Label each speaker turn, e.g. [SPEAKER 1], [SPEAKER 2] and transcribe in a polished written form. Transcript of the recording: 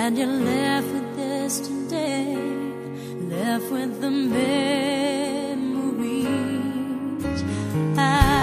[SPEAKER 1] And you're left with this today, left with the memory.